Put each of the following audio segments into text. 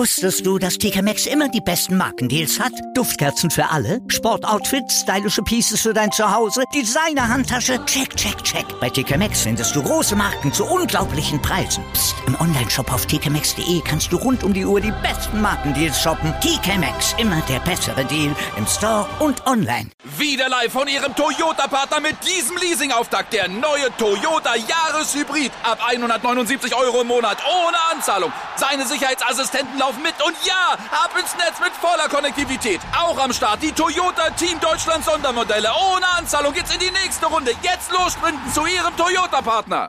Wusstest du, dass TK Maxx immer die besten Markendeals hat? Duftkerzen für alle, Sportoutfits, stylische Pieces für dein Zuhause, Designer-Handtasche, check, check, check. Bei TK Maxx findest du große Marken zu unglaublichen Preisen. Psst. Im Onlineshop auf tkmaxx.de kannst du rund um die Uhr die besten Markendeals shoppen. TK Maxx, immer der bessere Deal im Store und online. Wieder live von Ihrem Toyota-Partner mit diesem Leasing-Auftakt. Der neue Toyota Jahreshybrid. Ab 179 € im Monat. Ohne Anzahlung. Seine Sicherheitsassistenten laufen mit. Und ja, ab ins Netz mit voller Konnektivität. Auch am Start die Toyota Team Deutschland Sondermodelle. Ohne Anzahlung geht's in die nächste Runde. Jetzt los sprinten zu Ihrem Toyota-Partner.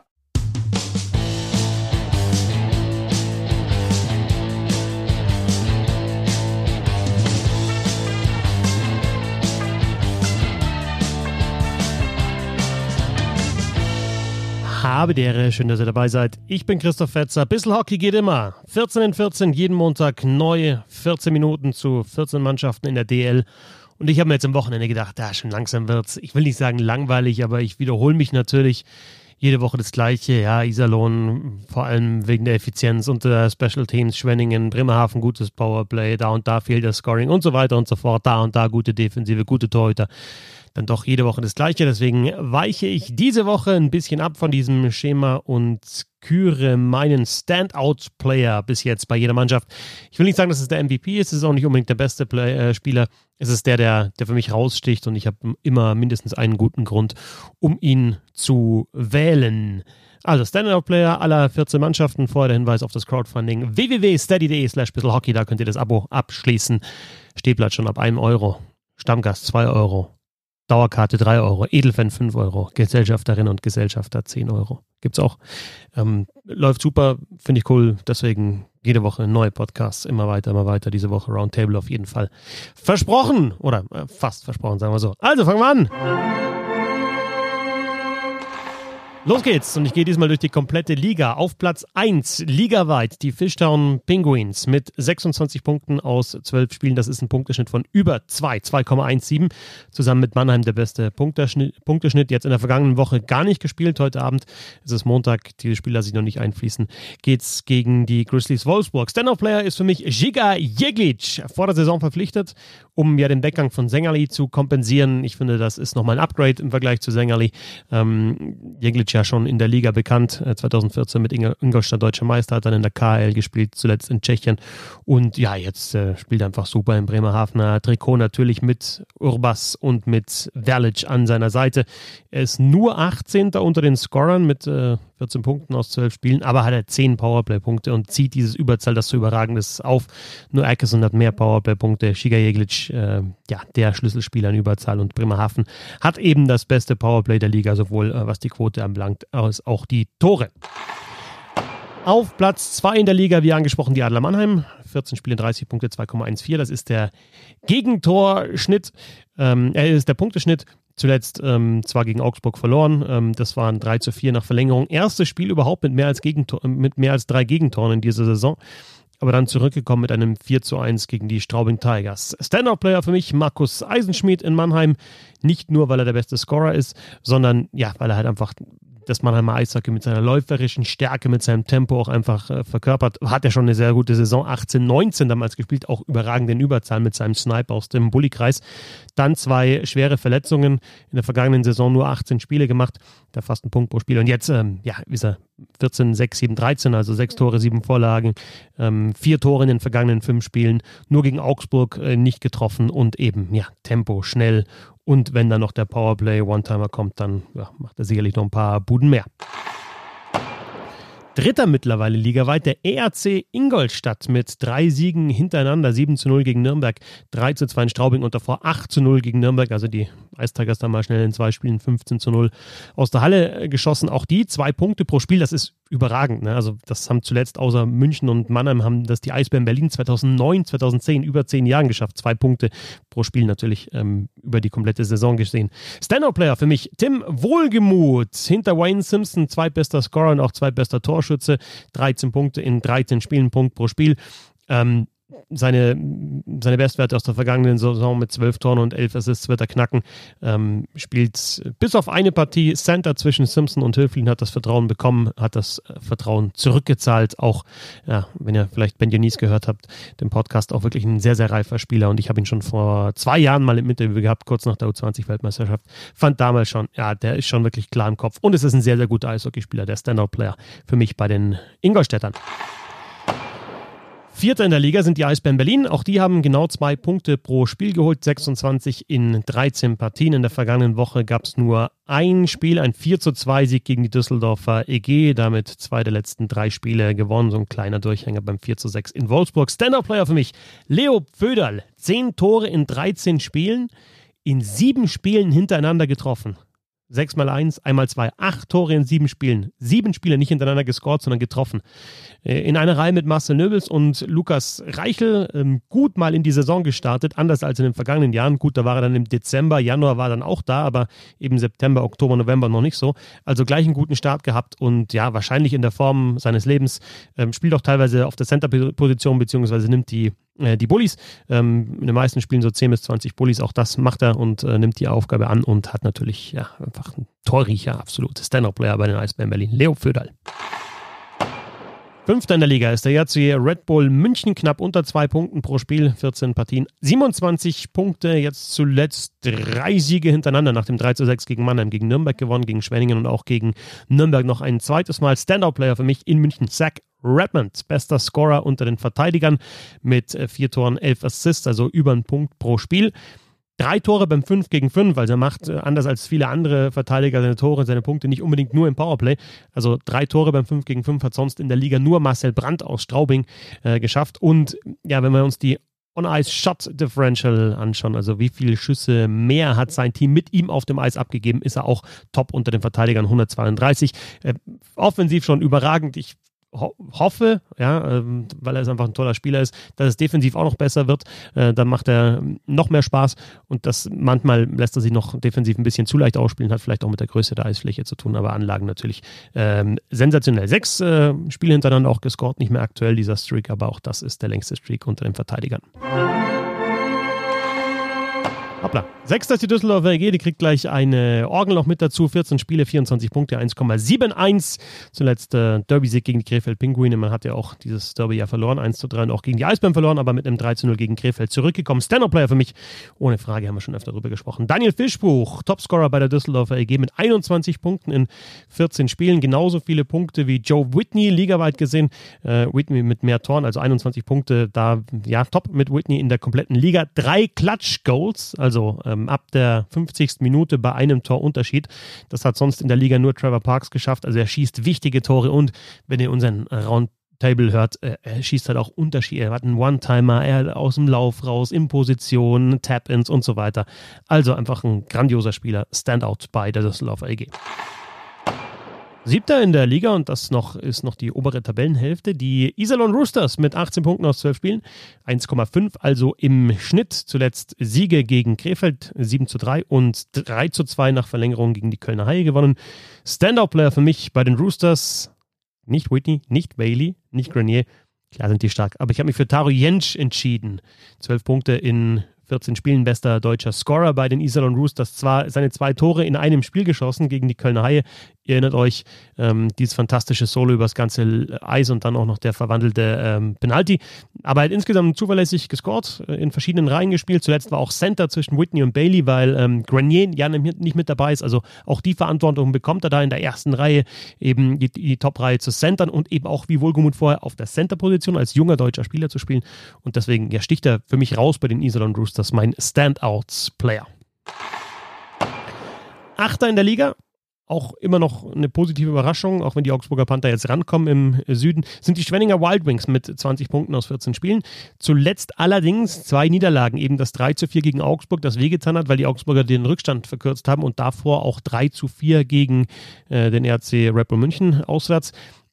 Habe die Ehre, schön, dass ihr dabei seid. Ich bin Christoph Fetzer. Bissl Hockey geht immer. 14 in 14, jeden Montag neu. 14 Minuten zu 14 Mannschaften in der DL. Und ich habe mir jetzt am Wochenende gedacht, schon langsam wird's. Ich will nicht sagen langweilig, aber ich wiederhole mich natürlich. Jede Woche das Gleiche. Ja, Iserlohn, vor allem wegen der Effizienz und der Special Teams. Schwenningen, Bremerhaven, gutes Powerplay. Da und da fehlt das Scoring und so weiter und so fort. Da und da gute Defensive, gute Torhüter. Dann doch jede Woche das Gleiche. Deswegen weiche ich diese Woche ein bisschen ab von diesem Schema und küre meinen Standout-Player bis jetzt bei jeder Mannschaft. Ich will nicht sagen, dass es der MVP ist. Es ist auch nicht unbedingt der beste Spieler. Es ist der für mich raussticht und ich habe immer mindestens einen guten Grund, um ihn zu wählen. Also Standout-Player aller 14 Mannschaften. Vorher der Hinweis auf das Crowdfunding www.steady.de/bisselhockey. Da könnt ihr das Abo abschließen. Stehplatz schon ab 1 €. Stammgast 2 €. Dauerkarte 3 €, Edelfan 5 €, Gesellschafterin und Gesellschafter 10 €. Gibt's auch. Läuft super, finde ich cool. Deswegen jede Woche neue Podcasts, immer weiter. Diese Woche Roundtable auf jeden Fall. Versprochen, oder fast versprochen, sagen wir so. Also fangen wir an. Los geht's und ich gehe diesmal durch die komplette Liga. Auf Platz 1, ligaweit, die Fishtown Penguins mit 26 Punkten aus 12 Spielen. Das ist ein Punkteschnitt von über 2,17. Zusammen mit Mannheim der beste Punkteschnitt. Jetzt in der vergangenen Woche gar nicht gespielt. Heute Abend, es ist Montag, diese Spiele lasse ich noch nicht einfließen, geht's gegen die Grizzlies Wolfsburg. Stand-up-Player ist für mich Žiga Jeglic, vor der Saison verpflichtet, um ja den Weggang von Zengerli zu kompensieren. Ich finde, das ist nochmal ein Upgrade im Vergleich zu Zengerli. Jeglic ja schon in der Liga bekannt, 2014 mit Ingolstadt Deutscher Meister, hat dann in der KHL gespielt, zuletzt in Tschechien und ja, jetzt spielt er einfach super im Bremerhavener Trikot, natürlich mit Urbas und mit Verlic an seiner Seite. Er ist nur 18. unter den Scorern mit 14 Punkten aus 12 Spielen, aber hat er 10 Powerplay-Punkte und zieht dieses Überzahl, das so überragend ist, auf. Nur Ackerson hat mehr Powerplay-Punkte. Žiga Jeglic, der Schlüsselspieler in Überzahl und Bremerhaven hat eben das beste Powerplay der Liga, sowohl was die Quote anbelangt, als auch die Tore. Auf Platz 2 in der Liga, wie angesprochen, die Adler Mannheim. 14 Spiele, 30 Punkte, 2,14. Das ist der Gegentorschnitt. Ist der Punkteschnitt. Zuletzt zwar gegen Augsburg verloren. Das waren 3:4 nach Verlängerung. Erstes Spiel überhaupt mit mehr als 3 Gegentoren in dieser Saison. Aber dann zurückgekommen mit einem 4:1 gegen die Straubing Tigers. Stand-up-Player für mich Markus Eisenschmidt in Mannheim. Nicht nur, weil er der beste Scorer ist, sondern weil er halt einfach das Mannheimer Eishockey mit seiner läuferischen Stärke, mit seinem Tempo auch einfach verkörpert. Hat er schon eine sehr gute Saison, 18-19 damals gespielt, auch überragend in Überzahl mit seinem Snipe aus dem Bullykreis. Dann 2 schwere Verletzungen, in der vergangenen Saison nur 18 Spiele gemacht, da fast ein Punkt pro Spiel. Und jetzt ist er 14, 6, 7, 13, also 6 Tore, 7 Vorlagen, 4 Tore in den vergangenen 5 Spielen, nur gegen Augsburg nicht getroffen und eben, Tempo, schnell. Und wenn dann noch der Powerplay-One-Timer kommt, dann macht er sicherlich noch ein paar Buden mehr. Dritter mittlerweile ligaweit, der ERC Ingolstadt mit 3 Siegen hintereinander, 7:0 gegen Nürnberg, 3:2 in Straubing und davor 8:0 gegen Nürnberg, also die Ice Tigers da mal schnell in 2 Spielen 15:0 aus der Halle geschossen. Auch die 2 Punkte pro Spiel, das ist überragend. Ne? Also das haben zuletzt außer München und Mannheim haben das die Eisbären Berlin 2009, 2010, über 10 Jahren geschafft. 2 Punkte pro Spiel natürlich über die komplette Saison gesehen. Stand-up-Player für mich Tim Wohlgemuth, hinter Wayne Simpson, zweitbester Scorer und auch zweitbester Torschütze, 13 Punkte in 13 Spielen, Punkt pro Spiel. seine Bestwerte aus der vergangenen Saison mit 12 Toren und 11 Assists wird er knacken. Spielt bis auf eine Partie Center zwischen Simpson und Höflin, hat das Vertrauen bekommen, hat das Vertrauen zurückgezahlt. Auch, ja, wenn ihr vielleicht Ben Dionys gehört habt, den Podcast, auch wirklich ein sehr, sehr reifer Spieler. Und ich habe ihn schon vor 2 Jahren mal im Interview gehabt, kurz nach der U20-Weltmeisterschaft. Fand damals schon, ja, der ist schon wirklich klar im Kopf. Und es ist ein sehr, sehr guter Eishockeyspieler, der Standout-Player für mich bei den Ingolstädtern. Vierter in der Liga sind die Eisbären Berlin. Auch die haben genau 2 Punkte pro Spiel geholt, 26 in 13 Partien. In der vergangenen Woche gab es nur ein Spiel, ein 4:2-Sieg gegen die Düsseldorfer EG. Damit 2 der letzten 3 Spiele gewonnen. So ein kleiner Durchhänger beim 4:6 in Wolfsburg. Stand-Up-Player für mich, Leo Pföderl. 10 Tore in 13 Spielen, in 7 Spielen hintereinander getroffen. 6x1, 1x2, 8 Tore in 7 Spielen. 7 Spiele nicht hintereinander gescored, sondern getroffen. In einer Reihe mit Marcel Nöbels und Lukas Reichel. Gut mal in die Saison gestartet, anders als in den vergangenen Jahren. Gut, da war er dann im Dezember, Januar war dann auch da, aber eben September, Oktober, November noch nicht so. Also gleich einen guten Start gehabt und ja, wahrscheinlich in der Form seines Lebens. Spielt auch teilweise auf der Center-Position, beziehungsweise nimmt die Bullies. In den meisten Spielen so 10 bis 20 Bullies, auch das macht er und nimmt die Aufgabe an und hat natürlich ja einfach einen Torriecher, absolut Stand-Up-Player bei den Eisbären Berlin, Leo Pföderl. Fünfter in der Liga ist der JC Red Bull München, knapp unter 2 Punkten pro Spiel, 14 Partien, 27 Punkte, jetzt zuletzt 3 Siege hintereinander nach dem 3:6 gegen Mannheim, gegen Nürnberg gewonnen, gegen Schwenningen und auch gegen Nürnberg noch ein zweites Mal. Standout-Player für mich in München, Zach Redmond, bester Scorer unter den Verteidigern mit 4 Toren, 11 Assists, also über einen Punkt pro Spiel. 3 Tore beim 5-gegen-5, also er macht anders als viele andere Verteidiger seine Tore, seine Punkte nicht unbedingt nur im Powerplay. Also 3 Tore beim 5-gegen-5 hat sonst in der Liga nur Marcel Brandt aus Straubing geschafft. Und ja, wenn wir uns die On-Ice-Shot-Differential anschauen, also wie viele Schüsse mehr hat sein Team mit ihm auf dem Eis abgegeben, ist er auch top unter den Verteidigern, 132. Offensiv schon überragend. Ich hoffe, ja, weil er einfach ein toller Spieler ist, dass es defensiv auch noch besser wird. Dann macht er noch mehr Spaß und das manchmal lässt er sich noch defensiv ein bisschen zu leicht ausspielen, hat vielleicht auch mit der Größe der Eisfläche zu tun, aber Anlagen natürlich sensationell. 6 Spiele hintereinander auch gescored, nicht mehr aktuell dieser Streak, aber auch das ist der längste Streak unter den Verteidigern. Hoppla. 6. ist die Düsseldorfer EG, die kriegt gleich eine Orgel noch mit dazu. 14 Spiele, 24 Punkte, 1,71. Zuletzt Derby-Sieg gegen die Krefeld Pinguine. Man hat ja auch dieses Derby ja verloren, 1:3 und auch gegen die Eisbären verloren, aber mit einem 3:0 gegen Krefeld zurückgekommen. Stand-Up-Player für mich, ohne Frage, haben wir schon öfter drüber gesprochen. Daniel Fischbuch, Topscorer bei der Düsseldorfer EG mit 21 Punkten in 14 Spielen. Genauso viele Punkte wie Joe Whitney, ligaweit gesehen. Whitney mit mehr Toren, also 21 Punkte, da ja top mit Whitney in der kompletten Liga. 3 Clutch-Goals, also ab der 50. Minute bei einem Torunterschied. Das hat sonst in der Liga nur Trevor Parks geschafft. Also er schießt wichtige Tore und wenn ihr unseren Roundtable hört, er schießt halt auch Unterschiede. Er hat einen One-Timer, er hat aus dem Lauf raus, in Position, Tap-Ins und so weiter. Also einfach ein grandioser Spieler. Standout bei der Düsseldorfer EG. 7. in der Liga und das ist noch die obere Tabellenhälfte. Die Iserlohn Roosters mit 18 Punkten aus 12 Spielen. 1,5 also im Schnitt. Zuletzt Siege gegen Krefeld 7:3 und 3:2 nach Verlängerung gegen die Kölner Haie gewonnen. Standout-Player für mich bei den Roosters. Nicht Whitney, nicht Bailey, nicht Grenier. Klar sind die stark. Aber ich habe mich für Taro Jentsch entschieden. 12 Punkte in 14 Spielen, bester deutscher Scorer bei den Iserlohn Roosters. Zwar seine 2 Tore in einem Spiel geschossen gegen die Kölner Haie. Ihr erinnert euch, dieses fantastische Solo übers ganze Eis und dann auch noch der verwandelte Penalty. Aber er hat insgesamt zuverlässig gescored, in verschiedenen Reihen gespielt. Zuletzt war auch Center zwischen Whitney und Bailey, weil Grenier ja nicht mit dabei ist. Also auch die Verantwortung bekommt er da in der ersten Reihe, eben die Top-Reihe zu centern und eben auch wie Wohlgemuth vorher auf der Center-Position als junger deutscher Spieler zu spielen. Und deswegen ja, sticht er für mich raus bei den Iserlohn Roosters, mein Standouts-Player. 8. in der Liga. Auch immer noch eine positive Überraschung, auch wenn die Augsburger Panther jetzt rankommen im Süden, sind die Schwenninger Wild Wings mit 20 Punkten aus 14 Spielen. Zuletzt allerdings 2 Niederlagen, eben das 3:4 gegen Augsburg, das wehgetan hat, weil die Augsburger den Rückstand verkürzt haben und davor auch 3:4 gegen den RC Red Bull München auswärts.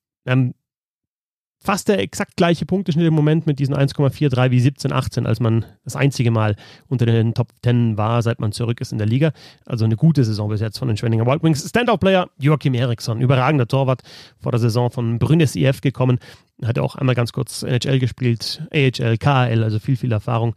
Fast der exakt gleiche Punkteschnitt im Moment mit diesen 1,43 wie 17-18, als man das einzige Mal unter den Top 10 war, seit man zurück ist in der Liga. Also eine gute Saison bis jetzt von den Schwenninger Wild Wings. Standout-Player Joachim Eriksson, überragender Torwart, vor der Saison von Brynäs IF gekommen. hat er auch einmal ganz kurz NHL gespielt, AHL, KHL, also viel Erfahrung.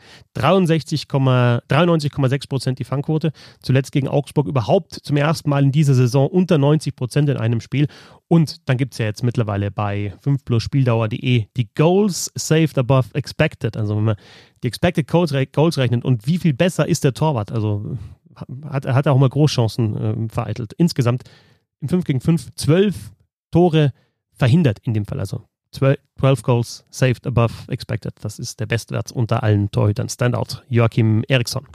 93,6% die Fangquote. Zuletzt gegen Augsburg überhaupt zum ersten Mal in dieser Saison unter 90% in einem Spiel. Und dann gibt es ja jetzt mittlerweile bei 5plusspieldauer.de die Goals saved above expected. Also wenn man die Expected Goals rechnet und wie viel besser ist der Torwart. Also hat er auch mal Großchancen vereitelt. Insgesamt im 5 gegen 5 12 Tore verhindert in dem Fall. Also 12 Goals saved above expected. Das ist der Bestwert unter allen Torhütern. Standout Joachim Eriksson.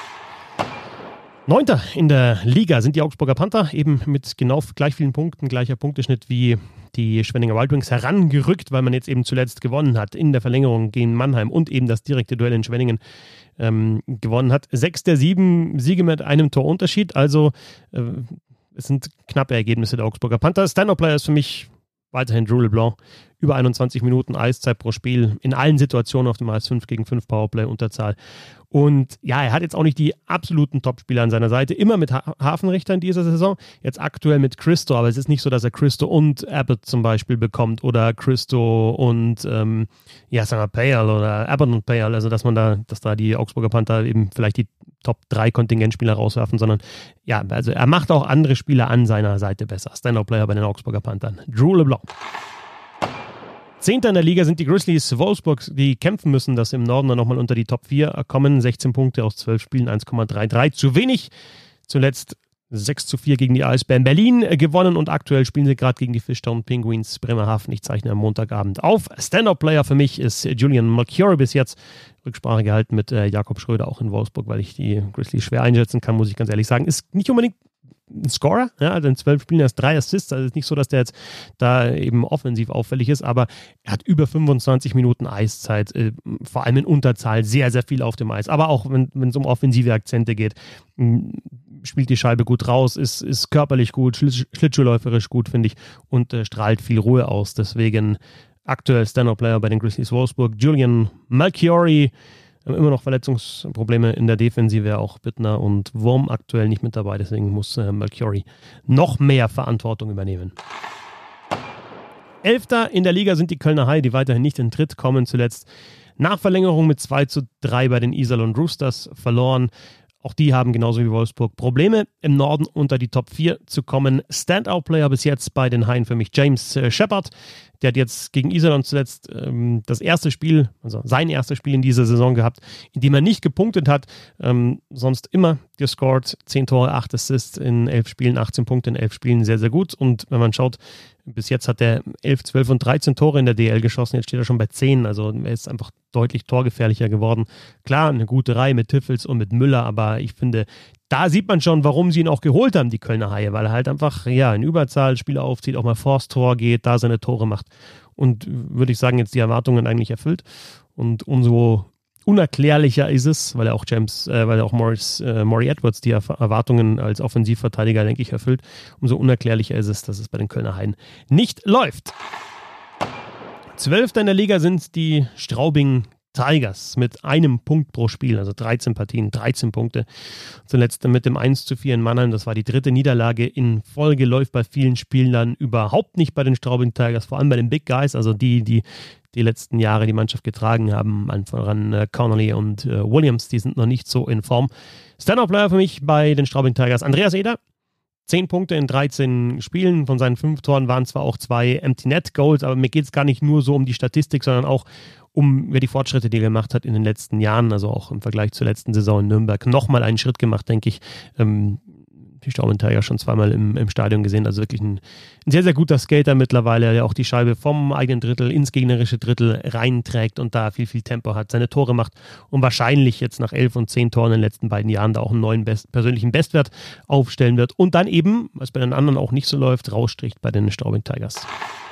9. in der Liga sind die Augsburger Panther, eben mit genau gleich vielen Punkten, gleicher Punkteschnitt wie die Schwenninger Wild Wings herangerückt, weil man jetzt eben zuletzt gewonnen hat in der Verlängerung gegen Mannheim und eben das direkte Duell in Schwenningen gewonnen hat. 6 der 7 Siege mit einem Torunterschied, also es sind knappe Ergebnisse der Augsburger Panther. Stand-up-Player ist für mich weiterhin Drew LeBlanc. Über 21 Minuten Eiszeit pro Spiel, in allen Situationen auf dem Eis, 5 gegen 5 Powerplay, Unterzahl. Und ja, er hat jetzt auch nicht die absoluten Topspieler an seiner Seite, immer mit Hafenrichter in dieser Saison, jetzt aktuell mit Christo, aber es ist nicht so, dass er Christo und Abbott zum Beispiel bekommt oder Christo und sagen wir Payal oder Abbott und Payal, also dass da die Augsburger Panther eben vielleicht die Top 3 Kontingentspieler rauswerfen, sondern ja, also er macht auch andere Spieler an seiner Seite besser. Stand-up-Player bei den Augsburger Panthern. Drew LeBlanc. 10. in der Liga sind die Grizzlies Wolfsburg, die kämpfen müssen, dass im Norden dann nochmal unter die Top 4 kommen. 16 Punkte aus 12 Spielen, 1,33. Zu wenig. Zuletzt 6:4 gegen die Eisbären Berlin gewonnen und aktuell spielen sie gerade gegen die Fishtown Penguins Bremerhaven. Ich zeichne am Montagabend auf. Stand-up-Player für mich ist Julian Malchiori bis jetzt. Rücksprache gehalten mit Jakob Schröder auch in Wolfsburg, weil ich die Grizzlies schwer einschätzen kann, muss ich ganz ehrlich sagen. Ist nicht unbedingt ein Scorer, ja, also in 12 Spielen erst 3 Assists, also ist nicht so, dass der jetzt da eben offensiv auffällig ist, aber er hat über 25 Minuten Eiszeit, vor allem in Unterzahl, sehr, sehr viel auf dem Eis, aber auch wenn es um offensive Akzente geht, spielt die Scheibe gut raus, ist körperlich gut, schlittschuhläuferisch gut, finde ich, und strahlt viel Ruhe aus, deswegen aktuell Stand-up-Player bei den Grizzlies Wolfsburg, Julian Malchiori. Immer noch Verletzungsprobleme in der Defensive, auch Bittner und Wurm aktuell nicht mit dabei, deswegen muss Malchiori noch mehr Verantwortung übernehmen. 11. in der Liga sind die Kölner Haie, die weiterhin nicht in Tritt kommen, zuletzt nach Verlängerung mit 2:3 bei den Iserlohn Roosters verloren. Auch die haben genauso wie Wolfsburg Probleme, im Norden unter die Top 4 zu kommen. Standout-Player bis jetzt bei den Haien für mich James Shepard. Der hat jetzt gegen Iserlohn zuletzt das erste Spiel, also sein erstes Spiel in dieser Saison gehabt, in dem er nicht gepunktet hat, sonst immer gescored. 10 Tore, 8 Assists in 11 Spielen, 18 Punkte in 11 Spielen, sehr, sehr gut. Und wenn man schaut, bis jetzt hat er 11, 12 und 13 Tore in der DL geschossen, jetzt steht er schon bei 10, also er ist einfach deutlich torgefährlicher geworden. Klar, eine gute Reihe mit Tiffels und mit Müller, aber ich finde, da sieht man schon, warum sie ihn auch geholt haben, die Kölner Haie, weil er halt einfach in Überzahl Spieler aufzieht, auch mal vors Tor geht, da seine Tore macht und würde ich sagen, jetzt die Erwartungen eigentlich erfüllt und umso unerklärlicher ist es, weil er auch Maury Edwards die Erwartungen als Offensivverteidiger, denke ich, erfüllt, umso unerklärlicher ist es, dass es bei den Kölner Haien nicht läuft. 12. in der Liga sind die Straubing Tigers mit einem Punkt pro Spiel, also 13 Partien, 13 Punkte. Zuletzt mit dem 1:4 in Mannheim, das war die 3. Niederlage in Folge, läuft bei vielen Spielern überhaupt nicht bei den Straubing Tigers, vor allem bei den Big Guys, also die letzten Jahre die Mannschaft getragen haben, voran Connolly und Williams, die sind noch nicht so in Form. Stand-up-Player für mich bei den Straubing Tigers, Andreas Eder. 10 Punkte in 13 Spielen, von seinen 5 Toren waren zwar auch 2 Empty-Net-Goals, aber mir geht es gar nicht nur so um die Statistik, sondern auch um die Fortschritte, die er gemacht hat in den letzten Jahren, also auch im Vergleich zur letzten Saison in Nürnberg, nochmal einen Schritt gemacht, denke ich. Die Straubing Tigers schon zweimal im Stadion gesehen, also wirklich ein sehr, sehr guter Skater mittlerweile, der auch die Scheibe vom eigenen Drittel ins gegnerische Drittel reinträgt und da viel, viel Tempo hat, seine Tore macht und wahrscheinlich jetzt nach 11 und 10 Toren in den letzten beiden Jahren da auch einen neuen persönlichen Bestwert aufstellen wird und dann eben, was bei den anderen auch nicht so läuft, rausstricht bei den Straubing Tigers.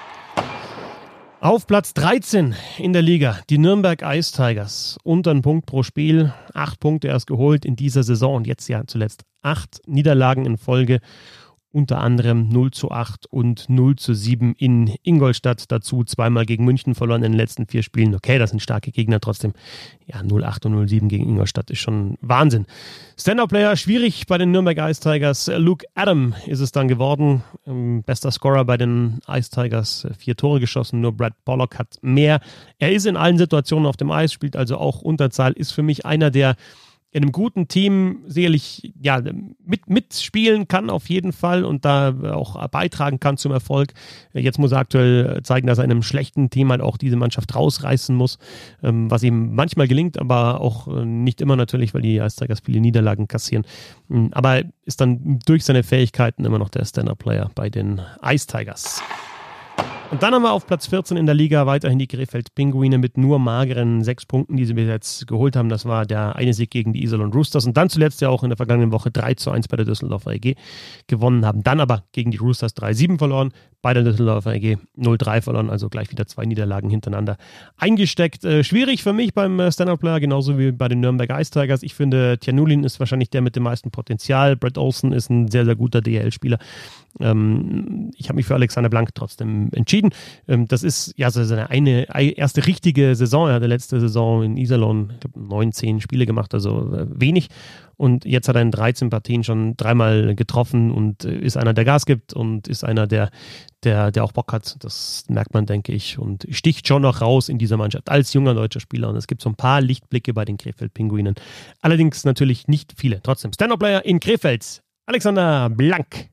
Auf Platz 13 in der Liga, die Nürnberg Ice Tigers. Unter einen Punkt pro Spiel, 8 Punkte erst geholt in dieser Saison und jetzt ja zuletzt 8 Niederlagen in Folge. unter anderem 0:8 und 0:7 in Ingolstadt. Dazu 2-mal gegen München verloren in den letzten 4 Spielen. Okay, das sind starke Gegner trotzdem. Ja, 0:8 und 0:7 gegen Ingolstadt ist schon Wahnsinn. Stand-Up-Player schwierig bei den Nürnberg Ice Tigers. Luke Adam ist es dann geworden. Bester Scorer bei den Ice Tigers. 4 Tore geschossen, nur Brad Pollock hat mehr. Er ist in allen Situationen auf dem Eis, spielt also auch Unterzahl, ist für mich einer, der in einem guten Team sicherlich ja, mitspielen kann auf jeden Fall und da auch beitragen kann zum Erfolg. Jetzt muss er aktuell zeigen, dass er in einem schlechten Team halt auch diese Mannschaft rausreißen muss, was ihm manchmal gelingt, aber auch nicht immer natürlich, weil die Ice Tigers viele Niederlagen kassieren. Aber ist dann durch seine Fähigkeiten immer noch der Stand-Up-Player bei den Ice Tigers. Und dann haben wir auf Platz 14 in der Liga weiterhin die Krefeld-Pinguine mit nur mageren 6 Punkten, die sie bis jetzt geholt haben. Das war der eine Sieg gegen die Iserlohn Roosters und dann zuletzt ja auch in der vergangenen Woche 3:1 bei der Düsseldorfer EG gewonnen haben. Dann aber gegen die Roosters 3:7 verloren, bei der Düsseldorfer EG 0:3 verloren, also gleich wieder 2 Niederlagen hintereinander eingesteckt. Schwierig für mich beim Stand-Up-Player, genauso wie bei den Nürnberg Ice Tigers. Ich finde, Tjanulin ist wahrscheinlich der mit dem meisten Potenzial. Brett Olsen ist ein sehr, sehr guter DEL-Spieler. Ich habe mich für Alexander Blank trotzdem entschieden. Das ist ja so seine erste richtige Saison. Er hat letzte Saison in Iserlohn, ich glaube, 9-10 Spiele gemacht, also wenig. Und jetzt hat er in 13 Partien schon 3-mal getroffen und ist einer, der Gas gibt und ist einer, der auch Bock hat. Das merkt man, denke ich, und sticht schon noch raus in dieser Mannschaft als junger deutscher Spieler. Und es gibt so ein paar Lichtblicke bei den Krefeld-Pinguinen. Allerdings natürlich nicht viele. Trotzdem Stand-Up-Player in Krefeld, Alexander Blank.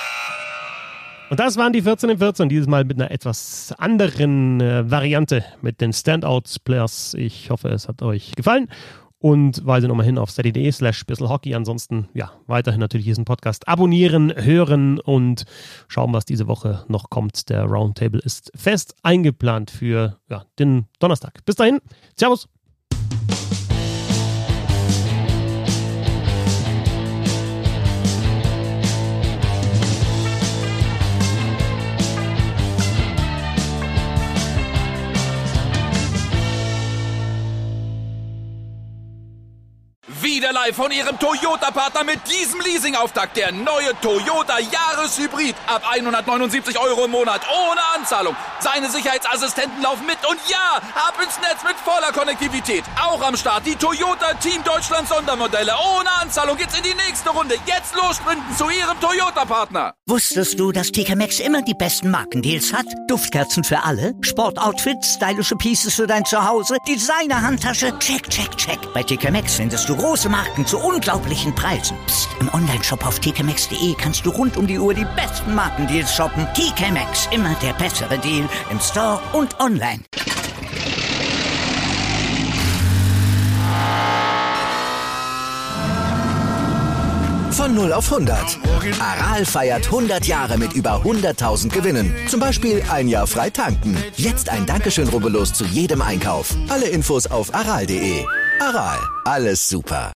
Und das waren die 14 in 14, dieses Mal mit einer etwas anderen Variante mit den Standouts-Players. Ich hoffe, es hat euch gefallen und weise nochmal hin auf steady.de/bisselhockey. Ansonsten, ja, weiterhin natürlich diesen Podcast abonnieren, hören und schauen, was diese Woche noch kommt. Der Roundtable ist fest eingeplant für den Donnerstag. Bis dahin, Servus! Wieder live von Ihrem Toyota-Partner mit diesem Leasing-Auftakt. Der neue Toyota Jahreshybrid. Ab 179 € im Monat. Ohne Anzahlung. Seine Sicherheitsassistenten laufen mit. Und ja, ab ins Netz mit voller Konnektivität. Auch am Start die Toyota Team Deutschland Sondermodelle. Ohne Anzahlung geht's in die nächste Runde. Jetzt los sprinten zu Ihrem Toyota-Partner. Wusstest du, dass TK Maxx immer die besten Markendeals hat? Duftkerzen für alle, Sportoutfits, stylische Pieces für dein Zuhause, Designer-Handtasche, check, check, check. Bei TK Maxx findest du große Marken zu unglaublichen Preisen. Psst. Im Onlineshop auf tkmaxx.de kannst du rund um die Uhr die besten Markendeals shoppen. TK Maxx, immer der bessere Deal im Store und online. Von 0 auf 100. Aral feiert 100 Jahre mit über 100.000 Gewinnen. Zum Beispiel ein Jahr frei tanken. Jetzt ein Dankeschön, rubbellos zu jedem Einkauf. Alle Infos auf aral.de. Aral, alles super.